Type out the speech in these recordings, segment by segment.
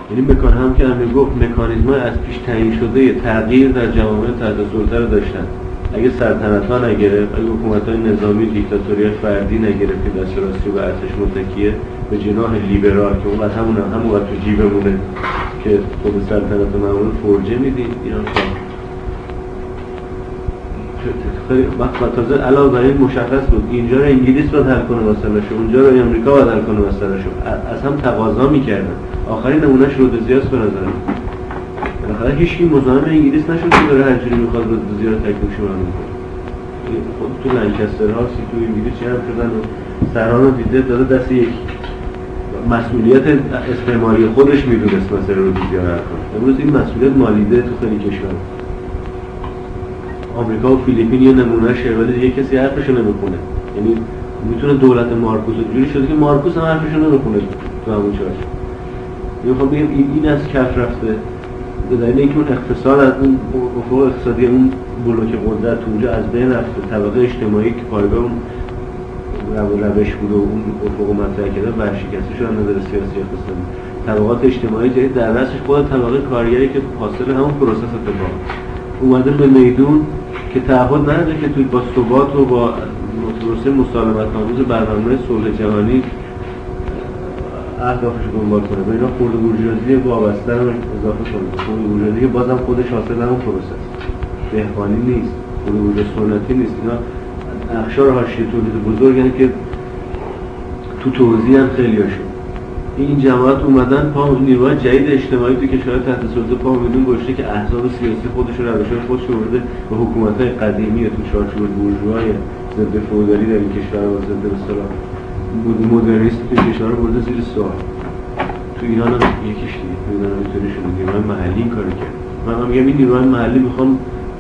یعنی هم که همین گفت مکانیزم‌های از پیش تعیین شده تغییر در جوامع تحت سلطه رو داشتن. اگه سلطنت‌ها نگرفت، اگه حکومت‌های نظامی دیکتاتوری فردی نگرفت که دست راستی و ارتش متکیه به جناح لیبرال که اون وقت همون وقت تو جیبمونه که خود سلطنت معمول فرجه میدیم ایران خیلی وقت تازه علاوه بر این مشخص بود اینجا رو انگلیس باید حل کنه مسئله‌شو، اونجا رو آمریکا باید حل کنه مسئله‌شو، از هم تقاضا می‌کردن. آخرین نمونهش رودزیاس به نظر من. بالاخره هیچ کی مزاحم انگلیس نشد که داره هر جوری می‌خواد رودزیا رو تکلیفش معلوم کنه. خود تو لنچستر ها سی تو انگلیس جمع شدن و سران رو دیده داده دست یک مسئولیت استعماری خودش میدونست مثلا رودزیا رو حل کنه. امروز این مسئولیت مالیده تو خیلی کشور. آمریکا و فیلیپین یه نمونهشه ولی دیگه کسی حرفشو نمیخونه. یعنی میتونه دولت مارکوس جوری شده که مارکوس هم حرفشو نمیخونه تو همون چارچ. میخوام بگم این از کف رفته. به دلیل اینکه اون اقتصاد از اون افق اقتصادی اون بلوک قدرت اونجا از بین رفته، طبقه اجتماعی که پایگاه اون روش بود و اون افق مطرح کرده ورشکسته شدن نظر سیاسی اقتصادی. طبقات اجتماعی جدید در رأسش خود طبقه کارگری که حاصل همون پروسس اتفاق اومده به میدون که تعهد نداره که توی با ثبات و با پروسه مسالمت آمیز برنامه صلح جهانی اهدافش رو دنبال کنه. به اینا خرد بورژوازی وابسته رو اضافه کنه. خرد بورژوازی که بازم خودش حاصل همون پروسه است. دهقانی نیست، خرد بورژوا سنتی نیست. اینا اقشار حاشیه تولید بزرگن که تو توزیع هم خیلیاشون. این جماعت اومدن پا نیروهای جدید اجتماعی تو کشور تحت سلطه پا میدون گذاشته که احزاب سیاسی خودش رو روش‌های خودش رو برده به حکومت‌های قدیمی تو چارچوب بورژوای ضد فئودالی در این کشور و ضد به اصطلاح مدرنیست تو کشور رو برده زیر سوال. تو ایران هم یکیش دیگه تو ایران هم اینطوری شده. نیروهای محلی این کارو کرد. من میگم این نیروهای محلی میخوان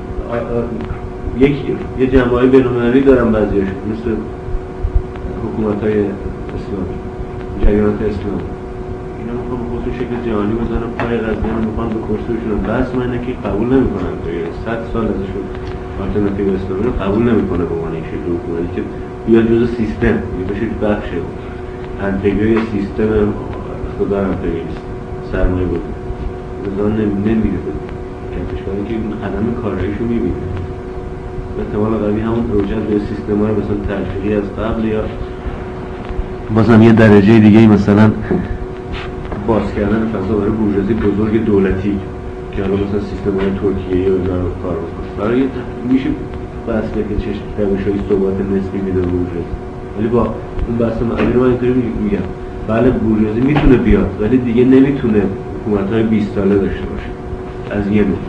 یه جمعیت بین‌المللی دارن بعضیاشون مثل حکومت‌های اسلامی جریانات اسلام اینا میخوان به خصوص شکل جهانی بزنن پای قضیه رو میخوان به کرسیشون رو بس من اینه که قبول نمیکنن تا 100 سال ازشون آلترناتیو اسلامی رو قبول نمیکنه به عنوان این شکل حکومتی که بیاد جزء سیستم بشه بخش انتگری سیستم اقتدار امپریالیست سرمایه بود نظام نمیره که کشوری که این قدم کاراییشو میبینه احتمال قوی همون رجوع به سیستم ها رو مثلا تلفیقی از قبل یا بازم یه درجه دیگه مثلا باز کردن فضا برای بورژوازی بزرگ دولتی که حالا مثلا سیستم‌های ترکیه‌ای و اینا رو کار بکنه. برای میشه بحث که چه روش‌های ثبات نسبی میده بورژوازی. ولی با اون بحث معلی رو من اینطوری میگم. بله بورژوازی میتونه بیاد ولی دیگه نمیتونه حکومت‌های 20 ساله داشته باشه. از یه نوع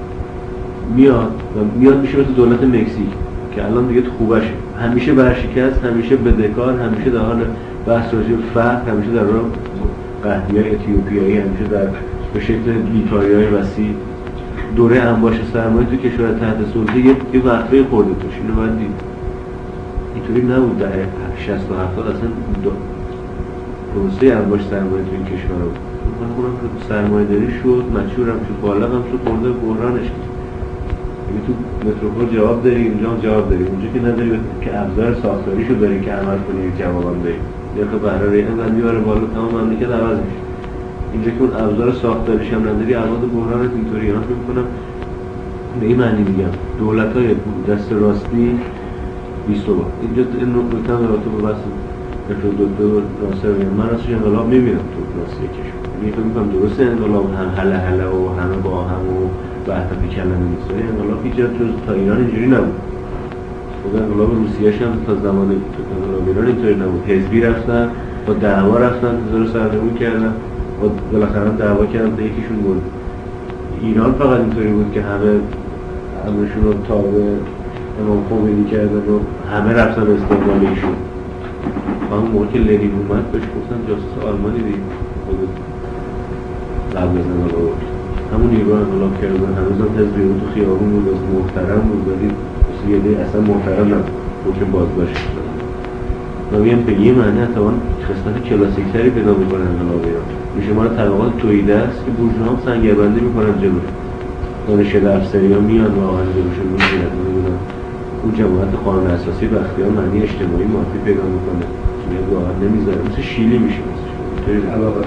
میاد میشه مثل دولت مکزیک که الان دیگه تو خوبشه. همیشه ورشکست، همیشه بدهکار، همیشه در حال بحث راجع به فقر، همیشه در راه قحطی‌های اتیوپیایی، همیشه در به شکل بیکاری‌های وسیع. دوره انباش سرمایه تو کشور تحت سلطه یه وقفه خورده توش. اینو باید دید. اینطوری نبود در 60 و 70 اصلا پروسه انباش سرمایه تو این کشور بود. اونم سرمایه‌داری شد، مشهور هم شد، بالغ هم شد، خورده بحرانش کرد. یعنی تو متروپول جواب داری، اینجا هم جواب داری. اونجا که نداری که ابزار ساختاریشو داری که عمل کنی جواب هم داری. یا که بهره ریحان بعد میبره بالا تمام مملکت عوض میشه. اینجا که اون ابزار ساختاریش هم نداری عوض بحرانت اینطوری اینا فکر می‌کنم به این معنی میگم دولت‌های دست راستی بی‌ثبات. اینجا این نکته رو تو به بحث دکتر ناصر میگم من اصلا انقلاب می‌بینم تو راستی کشور. یعنی فکر می‌کنم درسته انقلاب هم هله و همه با هم و وحدت کلمه نیست. انقلاب هیچ جا تا ایران اینجوری نبود. خود انقلاب روسیه هم تا زمان انقلاب ایران اینطوری نبود. حزبی رفتن با دعوا رفتن رو سرنگون کردن و بالاخره دعوا کردن تا یکیشون برد. ایران فقط اینطوری بود که همه‌شون رو تابع امام خمینی کردن و همه رفتن استقلال ایشون. همون موقع که لنین اومد بهش گفتن جاسوس آلمانی دیگه. خود قبل از انقلاب همون نیرو انقلاب کردن هنوز هم حزب تو خیابون بود محترم بود ولی سیاده اصلا محترم نبود حکم بازداشت شد. ما میگم به یه معنی اتوان خصلت کلاسیکتری پیدا میکنن انقلاب ایران. میشه ما رو طبقات توییده است که بورژوا هم سنگربندی میکنن جلوش. دانشگاه افسری ها میان واقعا جلوشون میگیرن. نمیدونم اون جماعت قانون اساسی بختیار معنی اجتماعی مادی پیدا میکنه. میاد واقعا نمیذاره مثل شیلی میشه مثل اینطوری علاقه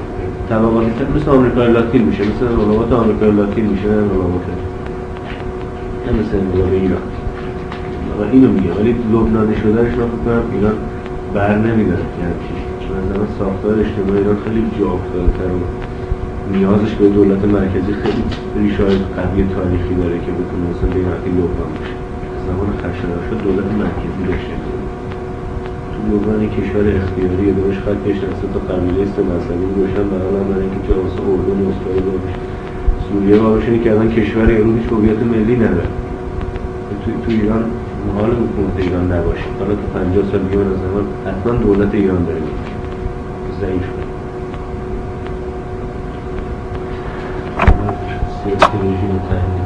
طبقاتی مثل آمریکای لاتین میشه، مثل انقلابات آمریکای لاتین میشه، نه انقلابات نه مثل انقلاب ایران. و اینو میگه، ولی لبنانی شدنش من فکر کنم ایران بر نمیداره. یعنی مثلا ساختار اجتماعی ایران خیلی جا افتاده‌تر و نیازش به دولت مرکزی خیلی ریشه‌های قوی تاریخی داره که بتونه مثلا به این وقتی لبنان بشه. زمان خشایار شد دولت مرکزی داشته. تو لبنان یک کشور اختیاری داشت، خط کشناسه تا قبیله است مذهبی روشن برای من اینکه جا واسه اردن و اسرائیل و سوریه بابشونی که الان کشور ایران هیچ هویت ملی نداره. تو ایران محال حکومت ایران نباشه. حالا تو 50 سال دیگه از زمان حتما دولت ایران داره ضعیف سیاسی رژیم تحمیل